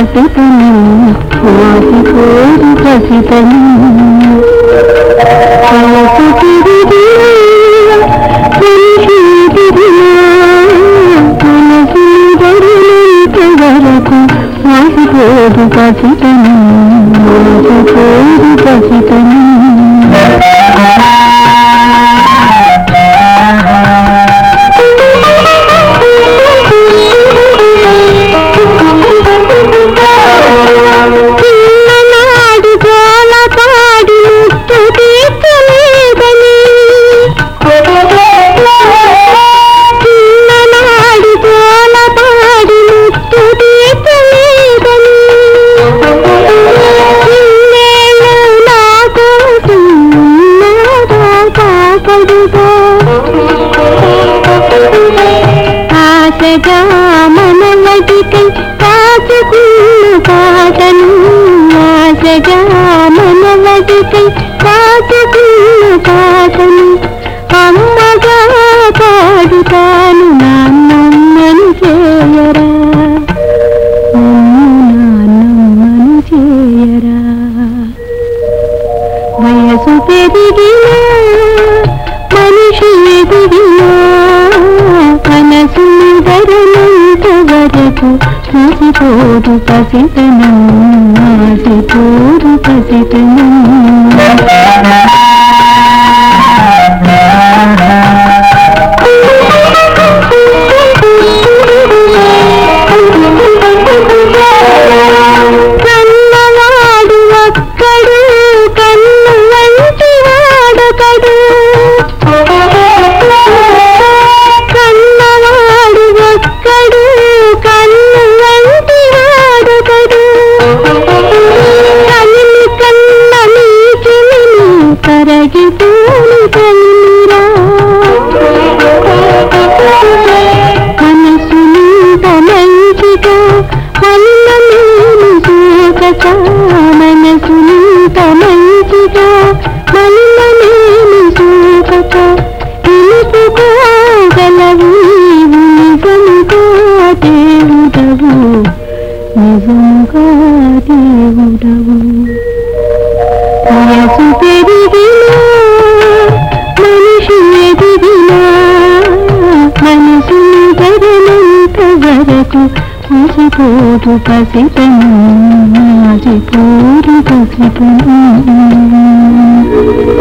పసితనం మాసిపోరు పసితనం వయసు తిరిగినా మనిషి తిరిగినా మనసు ధరులంత వరకు మాసిపోరు పసితనం మాసిపోరు పసితనం ఆశగా మనవడికై కాచుకున్న పాటను ఆశగా మనవడికై కాచుకున్న పాటను అమ్మగా పాడుతాను నాన్నమ్మను చేయరా నాన్నమ్మను చేయరా వయసు పెరిగినా మనిషి ఎదిగినా మనసు ధరులంత వరకు మాసిపోరు పసితనం మాసిపోరు పసితనం కన్నవాడు ఒక్కడు కన్ను వంటి వాడొకడు కన్నవాడు ఒక్కడు కన్ను వంటి వాడొకడు కన్ను కన్న నీకిని కరగిపోని కన్నురా మనసునింత మంచిగా వల్ల నేను చూకక మనసునింత మంచిగా వల్ల నేను చూకక నిలుపుకోగలవు నిజముగా దేవుడవు నిజముగా దేవుడవు వయసు పెరిగినా మనిషి ఎదిగినా మనసు ధరులంత వరకు మాసిపోరు పసితనం మాసిపోరు పసితనం